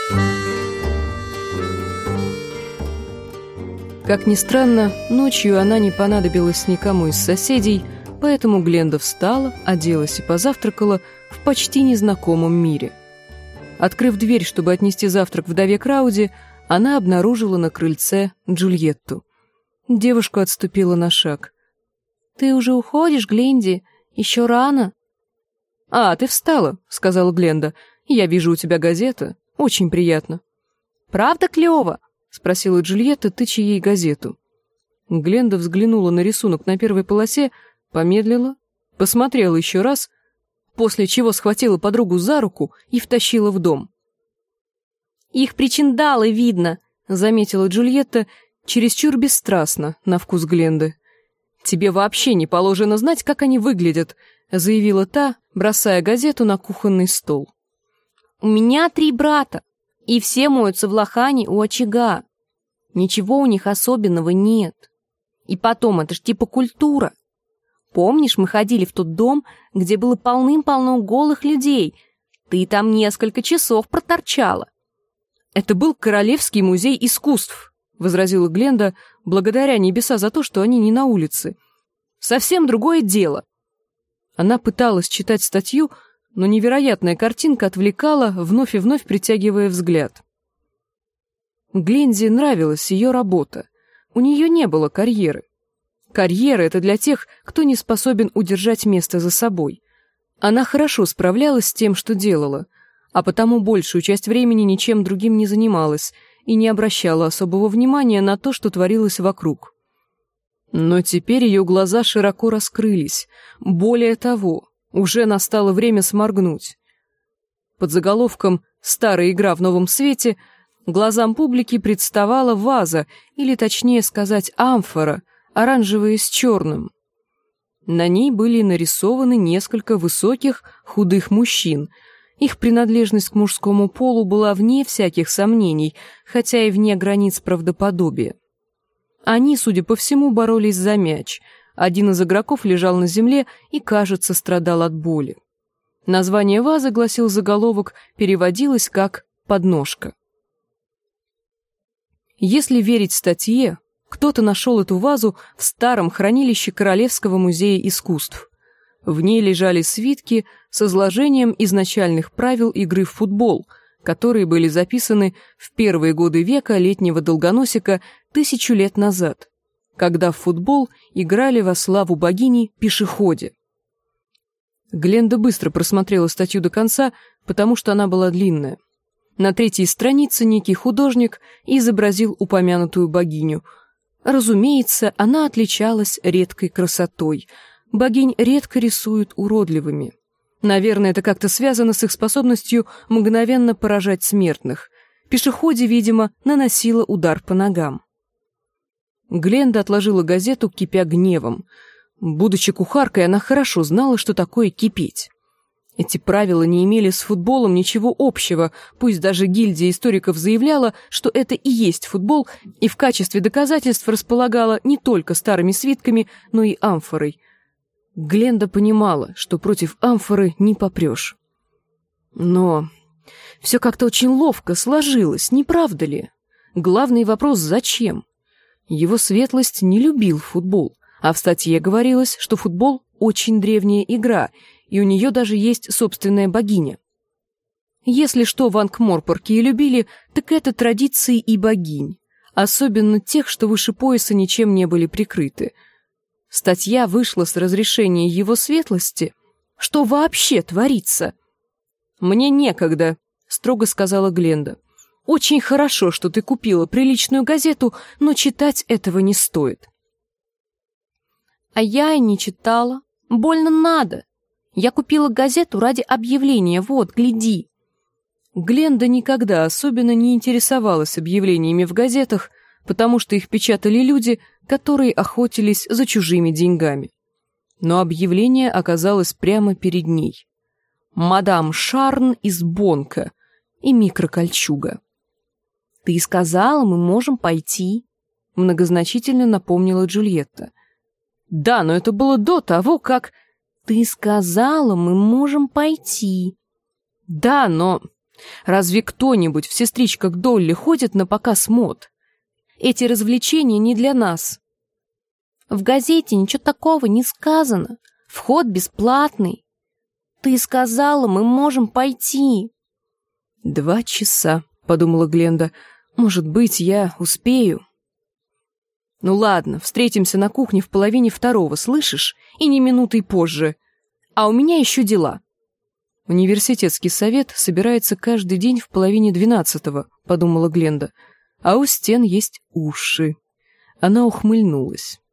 Как ни странно, ночью она не понадобилась никому из соседей, поэтому Гленда встала, оделась и позавтракала в почти незнакомом мире. Открыв дверь, чтобы отнести завтрак вдове Крауди, она обнаружила на крыльце Джульетту. Девушка отступила на шаг. «Ты уже уходишь, Гленди? Еще рано». «А, ты встала», — сказала Гленда. «Я вижу у тебя газета. Очень приятно». «Правда клево?» — спросила Джульетта, тыча ей газету. Гленда взглянула на рисунок на первой полосе, помедлила, посмотрела еще раз, после чего схватила подругу за руку и втащила в дом. «Их причиндалы видно», — заметила Джульетта, чересчур бесстрастно, на вкус Гленды. «Тебе вообще не положено знать, как они выглядят», — заявила та, бросая газету на кухонный стол. «У меня 3 брата, и все моются в лохане у очага. Ничего у них особенного нет. И потом, это ж типа культура. Помнишь, мы ходили в тот дом, где было полным-полно голых людей? Ты там несколько часов проторчала». «Это был Королевский музей искусств», — возразила Гленда, благодаря небеса за то, что они не на улице. «Совсем другое дело». Она пыталась читать статью, но невероятная картинка отвлекала, вновь и вновь притягивая взгляд. Гленде нравилась ее работа. У нее не было карьеры. Карьера — это для тех, кто не способен удержать место за собой. Она хорошо справлялась с тем, что делала, а потому большую часть времени ничем другим не занималась и не обращала особого внимания на то, что творилось вокруг. Но теперь ее глаза широко раскрылись. Более того, уже настало время сморгнуть. Под заголовком «Старая игра в новом свете» глазам публики представала ваза, или точнее сказать амфора, оранжевая с черным. На ней были нарисованы несколько высоких, худых мужчин. Их принадлежность к мужскому полу была вне всяких сомнений, хотя и вне границ правдоподобия. Они, судя по всему, боролись за мяч. Один из игроков лежал на земле и, кажется, страдал от боли. Название вазы, гласил заголовок, переводилось как «подножка». Если верить статье, кто-то нашел эту вазу в старом хранилище Королевского музея искусств. В ней лежали свитки с изложением изначальных правил игры в футбол, которые были записаны в первые годы века летнего долгоносика 1000 лет назад, когда в футбол играли во славу богини-пешеходе. Гленда быстро просмотрела статью до конца, потому что она была длинная. На 3-й странице некий художник изобразил упомянутую богиню. Разумеется, она отличалась редкой красотой. Богинь редко рисуют уродливыми. Наверное, это как-то связано с их способностью мгновенно поражать смертных. Пешеходе, видимо, наносила удар по ногам. Гленда отложила газету, кипя гневом. Будучи кухаркой, она хорошо знала, что такое кипеть. Эти правила не имели с футболом ничего общего, пусть даже гильдия историков заявляла, что это и есть футбол, и в качестве доказательств располагала не только старыми свитками, но и амфорой. Гленда понимала, что против амфоры не попрешь. Но все как-то очень ловко сложилось, не правда ли? Главный вопрос — зачем? Его светлость не любил футбол, а в статье говорилось, что футбол — очень древняя игра, и у нее даже есть собственная богиня. Если что в Анкморпорке и любили, так это традиции и богинь, особенно тех, что выше пояса ничем не были прикрыты. Статья вышла с разрешения его светлости. Что вообще творится? «Мне некогда», — строго сказала Гленда. «Очень хорошо, что ты купила приличную газету, но читать этого не стоит». «А я и не читала. Больно надо. Я купила газету ради объявления, вот, гляди». Гленда никогда особенно не интересовалась объявлениями в газетах, потому что их печатали люди, которые охотились за чужими деньгами. Но объявление оказалось прямо перед ней. «Мадам Шарн из Бонка» и микрокольчуга. «Ты сказала, мы можем пойти», — многозначительно напомнила Джульетта. «Да, но это было до того, как...» «Ты сказала, мы можем пойти». «Да, но...» Разве кто-нибудь в сестричках Долли ходит на показ мод? Эти развлечения не для нас. В газете ничего такого не сказано. Вход бесплатный. Ты сказала, мы можем пойти. 2 часа, подумала Гленда. Может быть, я успею. Ну ладно, встретимся на кухне в 1:30, слышишь? И не минутой позже. А у меня еще дела. Университетский совет собирается каждый день в 11:30, подумала Гленда. А у стен есть уши. Она ухмыльнулась.